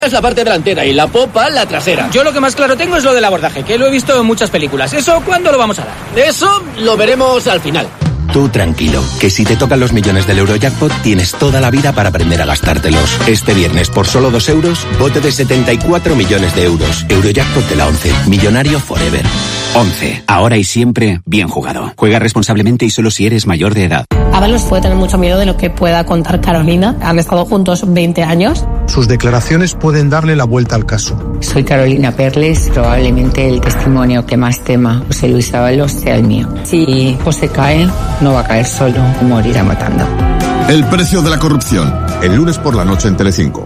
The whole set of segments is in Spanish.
es la parte delantera y la popa la trasera. Yo lo que más claro tengo es lo del abordaje, que lo he visto en muchas películas. ¿Eso cuándo lo vamos a dar? Eso lo veremos al final. Tú tranquilo, que si te tocan los millones del Eurojackpot tienes toda la vida para aprender a gastártelos. Este viernes, por solo 2 euros, bote de 74 millones de euros. Eurojackpot de la 11. Millonario forever. 11. Ahora y siempre, bien jugado. Juega responsablemente y solo si eres mayor de edad. Ábalos puede tener mucho miedo de lo que pueda contar Carolina. Han estado juntos 20 años. Sus declaraciones pueden darle la vuelta al caso. Soy Carolina Perles, probablemente el testimonio que más tema José Luis Ábalos sea el mío. Si José cae, no va a caer solo, morirá matando. El precio de la corrupción, el lunes por la noche en Telecinco.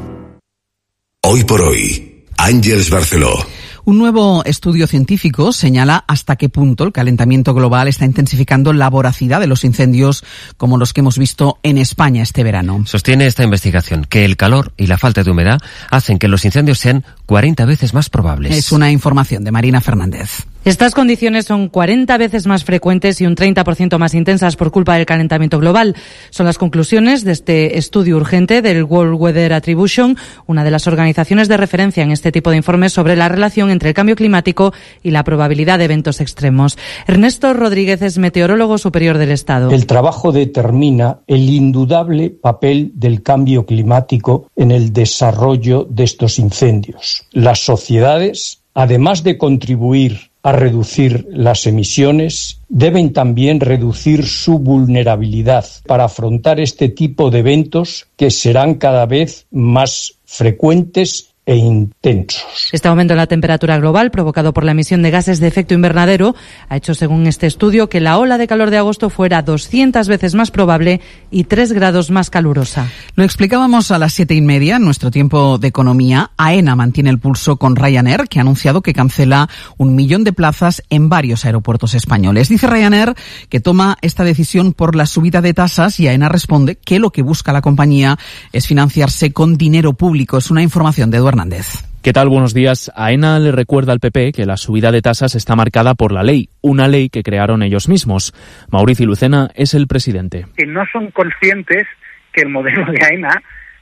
Hoy por hoy, Àngels Barceló. Un nuevo estudio científico señala hasta qué punto el calentamiento global está intensificando la voracidad de los incendios como los que hemos visto en España este verano. Sostiene esta investigación que el calor y la falta de humedad hacen que los incendios sean 40 veces más probables. Es una información de Marina Fernández. Estas condiciones son 40 veces más frecuentes y un 30% más intensas por culpa del calentamiento global. Son las conclusiones de este estudio urgente del World Weather Attribution, una de las organizaciones de referencia en este tipo de informes sobre la relación entre el cambio climático y la probabilidad de eventos extremos. Ernesto Rodríguez es meteorólogo superior del Estado. El trabajo determina el indudable papel del cambio climático en el desarrollo de estos incendios. Las sociedades, además de contribuir a reducir las emisiones, deben también reducir su vulnerabilidad para afrontar este tipo de eventos que serán cada vez más frecuentes e intensos. Este aumento en la temperatura global provocado por la emisión de gases de efecto invernadero ha hecho, según este estudio, que la ola de calor de agosto fuera 200 veces más probable y 3 grados más calurosa. Lo explicábamos a las 7:30 en nuestro tiempo de economía. AENA mantiene el pulso con Ryanair, que ha anunciado que cancela 1 millón de plazas en varios aeropuertos españoles. Dice Ryanair que toma esta decisión por la subida de tasas y AENA responde que lo que busca la compañía es financiarse con dinero público. Es una información de Eduardo Hernández. ¿Qué tal? Buenos días. AENA le recuerda al PP que la subida de tasas está marcada por la ley, una ley que crearon ellos mismos. Mauricio Lucena es el presidente. Que no son conscientes que el modelo de AENA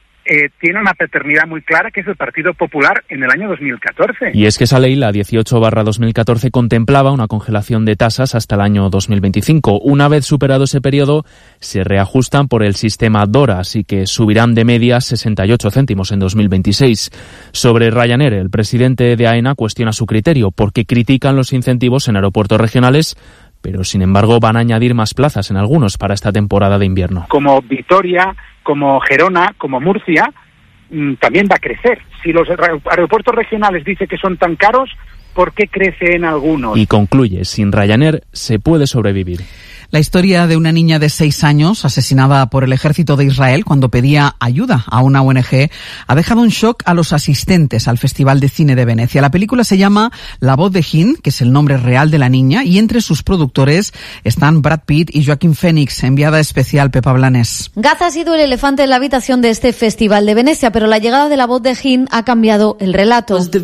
tiene una paternidad muy clara, que es el Partido Popular en el año 2014. Y es que esa ley, la 18/2014, contemplaba una congelación de tasas hasta el año 2025. Una vez superado ese periodo, se reajustan por el sistema DORA, así que subirán de media 68 céntimos en 2026. Sobre Ryanair, el presidente de AENA cuestiona su criterio, porque critican los incentivos en aeropuertos regionales, pero sin embargo van a añadir más plazas en algunos para esta temporada de invierno. Como Vitoria, como Gerona, como Murcia, también va a crecer. Si los aeropuertos regionales dicen que son tan caros, ¿por qué crece en algunos? Y concluye, sin Ryanair se puede sobrevivir. La historia de una niña de 6 años asesinada por el ejército de Israel cuando pedía ayuda a una ONG ha dejado un shock a los asistentes al Festival de Cine de Venecia. La película se llama La voz de Hind, que es el nombre real de la niña, y entre sus productores están Brad Pitt y Joaquín Phoenix. Enviada especial Pepa Blanes. Gaza ha sido el elefante en la habitación de este Festival de Venecia, pero la llegada de La voz de Hind ha cambiado el relato. Es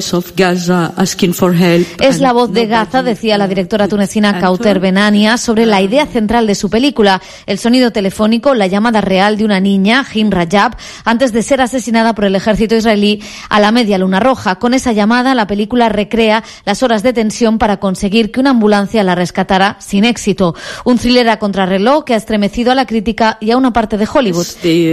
la voz de Gaza, decía la directora tunecina Kauter Benania, sobre la idea central de su película, el sonido telefónico, la llamada real de una niña, Hind Rajab, antes de ser asesinada por el ejército israelí a la media luna roja. Con esa llamada, la película recrea las horas de tensión para conseguir que una ambulancia la rescatara sin éxito. Un thriller a contrarreloj que ha estremecido a la crítica y a una parte de Hollywood.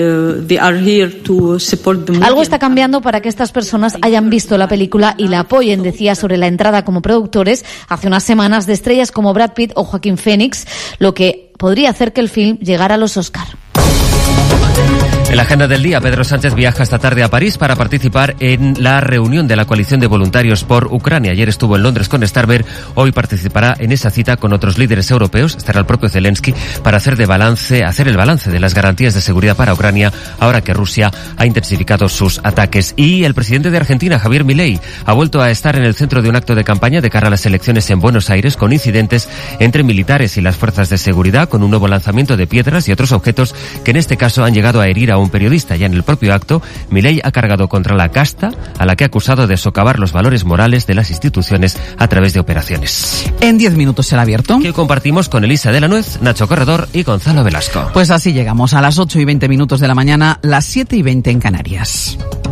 Algo está cambiando para que estas personas hayan visto la película y la apoyen, decía sobre la entrada como productores hace unas semanas de estrellas como Brad Pitt o Joaquín Phoenix, lo que podría hacer que el film llegara a los Oscar. En la agenda del día, Pedro Sánchez viaja esta tarde a París para participar en la reunión de la coalición de voluntarios por Ucrania. Ayer estuvo en Londres con Starmer, hoy participará en esa cita con otros líderes europeos. Estará el propio Zelensky para hacer el balance de las garantías de seguridad para Ucrania ahora que Rusia ha intensificado sus ataques. Y el presidente de Argentina, Javier Milei, ha vuelto a estar en el centro de un acto de campaña de cara a las elecciones en Buenos Aires, con incidentes entre militares y las fuerzas de seguridad, con un nuevo lanzamiento de piedras y otros objetos que en este caso han llegado a herir a un periodista. Ya en el propio acto, Milei ha cargado contra la casta, a la que ha acusado de socavar los valores morales de las instituciones a través de operaciones. En 10 minutos será abierto. Que compartimos con Elisa de la Nuez, Nacho Corredor y Gonzalo Velasco. Pues así llegamos a las 8:20 de la mañana, las 7:20 en Canarias.